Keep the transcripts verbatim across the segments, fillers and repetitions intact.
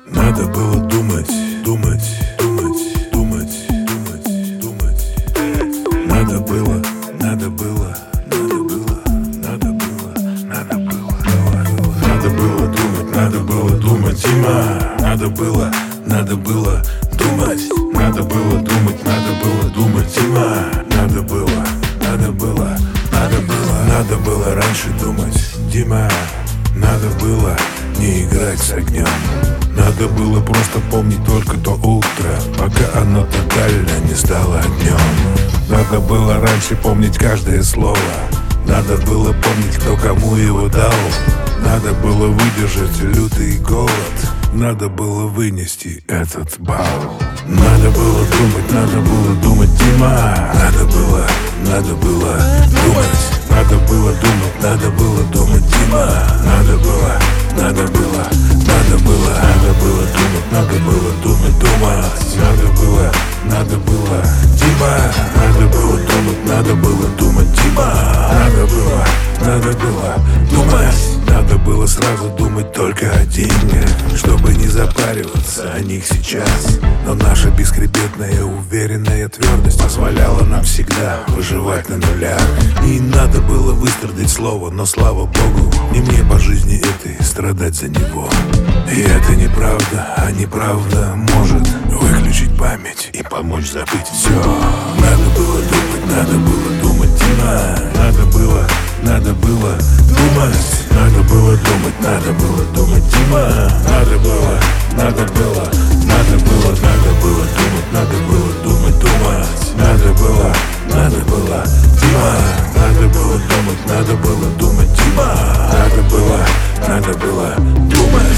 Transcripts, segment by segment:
Надо было думать, думать, думать, думать, думать, думать. Надо было, надо было, надо было, надо было, надо было. Надо было думать, надо было думать, Дима. Надо было, надо было думать. Надо было думать, надо было думать, Дима. Надо было, надо было, надо было, надо было раньше думать, Дима. Надо было не играть с огнем. Надо было просто помнить только то утро, пока оно тотально не стало днем. Надо было раньше помнить каждое слово. Надо было помнить, кто кому его дал. Надо было выдержать лютый голод. Надо было вынести этот бал. Надо было думать, надо было думать, Дима. Надо было, надо было думать. Надо было думать, надо было думать, Дима. Надо было, надо было, надо было, надо было думать, надо было думать, думать. Надо было, надо было, Дима. Надо было думать, надо было думать, Дима. Надо было, надо было думать. Надо было сразу думать только о деньгах, чтобы не запариваться о них сейчас. Но наша бесхребетная уверенная твердость позволяла нам всегда выживать на нулях. И надо было выстрадать слово, но слава богу, не мне по жизни этой страдать за него. И это неправда, а неправда может выключить память и помочь забыть все. Надо было думать, надо было думать, Дима. Надо было, надо было думать. Надо было думать, надо было думать, Дима. Надо было, надо было, надо было, надо было думать, надо было думать, думать. Надо было, надо было, Дима. Надо было думать, надо было думать, Дима. Надо было, надо было думать.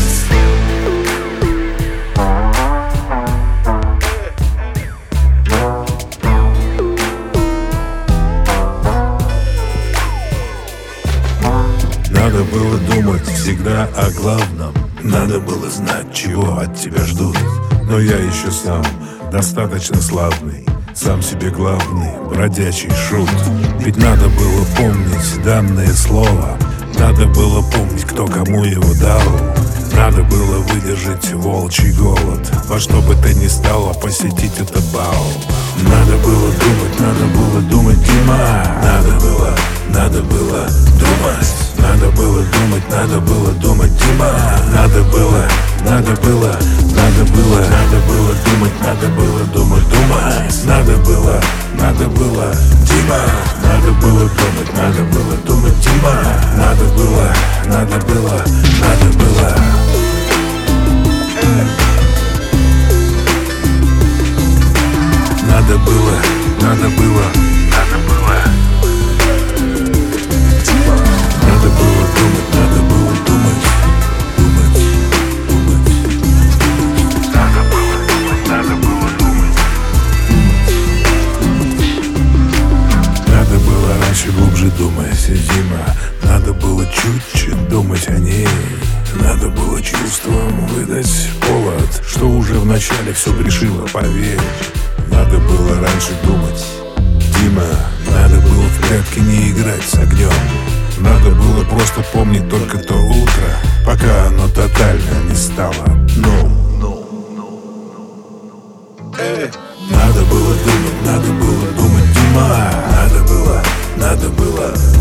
Надо было думать всегда о главном. Надо было знать, чего от тебя ждут. Но я еще сам достаточно славный, сам себе главный, бродячий шут. Ведь надо было помнить данное слово. Надо было помнить, кто кому его дал. Надо было выдержать волчий голод, во что бы то ни стало посетить этот бал. Надо было думать, надо было думать, Дима. Надо было, надо было думать. Надо было думать, надо было думать, Дима. Надо было, надо было, надо было, надо было думать, надо было думать, думать. Надо было, надо было, Дима. Надо было думать, надо было думать, Дима. Надо было, надо было, надо было. Надо было, надо было, надо было. Надо было думать, надо было думать, думать, думать. Надо было думать, надо было думать. Надо было раньше глубже думать, Дима. Надо было чуть-чуть думать о ней. Надо было чувством выдать повод, что уже вначале все грешило, поверь. Надо было раньше думать, Дима. Надо было в прятки не играть с огнем. Надо было просто помнить только то утро, пока оно тотально не стало дном. Надо было думать, надо было думать, Дима. Надо было, надо было